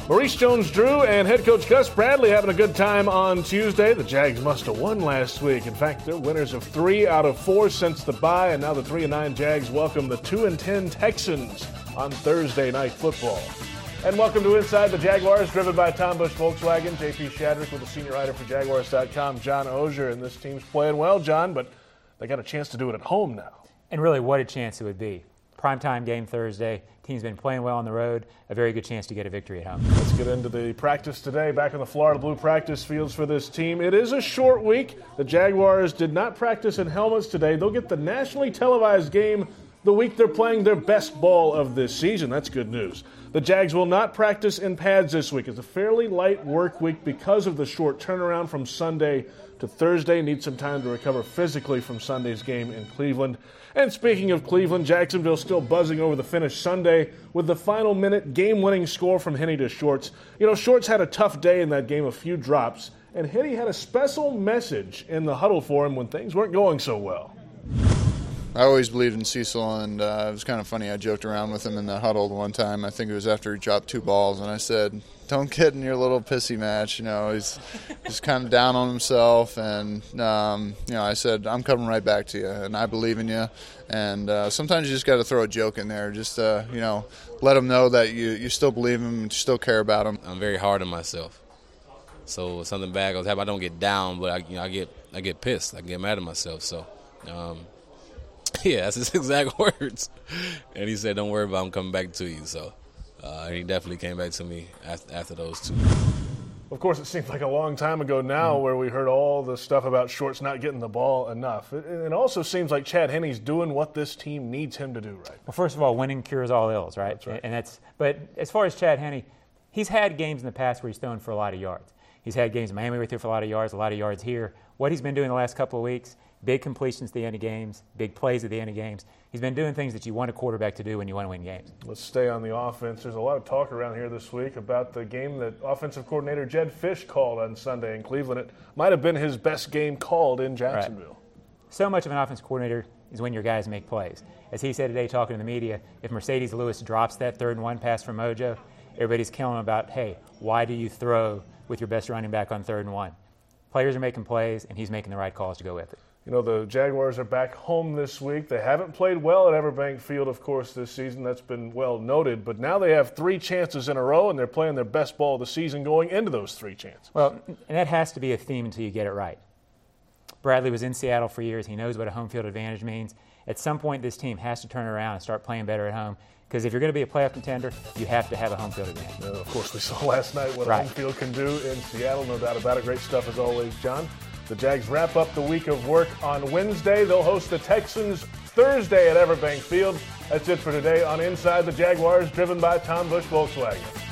Maurice Jones-Drew and head coach Gus Bradley having a good time on Tuesday. The Jags must have won last week. In fact, they're winners of 3 out of 4 since the bye, and now the 3-9 Jags welcome the 2-10 Texans on Thursday Night Football. And welcome to Inside the Jaguars, driven by Tom Busch Volkswagen. J.P. Shadrick with the senior writer for Jaguars.com, John Oehser. And this team's playing well, John, but they got a chance to do it at home now. And really, what a chance it would be. Primetime game Thursday. Team's been playing well on the road. A very good chance to get a victory at home. Let's get into the practice today. Back in the Florida Blue practice fields for this team. It is a short week. The Jaguars did not practice in helmets today. They'll get the nationally televised game the week they're playing their best ball of this season. That's good news. The Jags will not practice in pads this week. It's a fairly light work week because of the short turnaround from Sunday to Thursday. Need some time to recover physically from Sunday's game in Cleveland. And speaking of Cleveland, Jacksonville still buzzing over the finish Sunday with the final minute game-winning score from Henne to Shorts. You know, Shorts had a tough day in that game, a few drops, and Henne had a special message in the huddle for him when things weren't going so well. I always believed in Cecil, and it was kind of funny. I joked around with him in the huddle one time. I think it was after he dropped 2 balls, and I said, don't get in your little pissy match. You know, he's just kind of down on himself, and, I said, I'm coming right back to you, and I believe in you. And sometimes you just got to throw a joke in there, just, let him know that you still believe him and you still care about him. I'm very hard on myself. So if something bad goes happen, I don't get down, but I get pissed. I get mad at myself. So, yeah, that's his exact words. And he said, don't worry about him coming back to you. So he definitely came back to me after those 2. Of course, it seems like a long time ago now where we heard all the stuff about Shorts not getting the ball enough. It also seems like Chad Henne's doing what this team needs him to do right. Well, first of all, winning cures all ills, right? That's right. But as far as Chad Henne, he's had games in the past where he's thrown for a lot of yards. He's had games in Miami where he threw for a lot of yards here. What he's been doing the last couple of weeks, big completions at the end of games, big plays at the end of games. He's been doing things that you want a quarterback to do when you want to win games. Let's stay on the offense. There's a lot of talk around here this week about the game that offensive coordinator Jedd Fisch called on Sunday in Cleveland. It might have been his best game called in Jacksonville. Right. So much of an offensive coordinator is when your guys make plays. As he said today talking to the media, if Mercedes Lewis drops that 3rd and 1 pass from Mojo, everybody's killing him about, hey, why do you throw with your best running back on 3rd and 1? Players are making plays, and he's making the right calls to go with it. You know, the Jaguars are back home this week. They haven't played well at Everbank Field, of course, this season. That's been well noted. But now they have 3 chances in a row, and they're playing their best ball of the season going into those 3 chances. Well, and that has to be a theme until you get it right. Bradley was in Seattle for years. He knows what a home field advantage means. At some point, this team has to turn around and start playing better at home. Because if you're going to be a playoff contender, you have to have a home field advantage. Of course, we saw last night what home field can do in Seattle. No doubt about it. Great stuff as always, John. The Jags wrap up the week of work on Wednesday. They'll host the Texans Thursday at Everbank Field. That's it for today on Inside the Jaguars, driven by Tom Busch Volkswagen.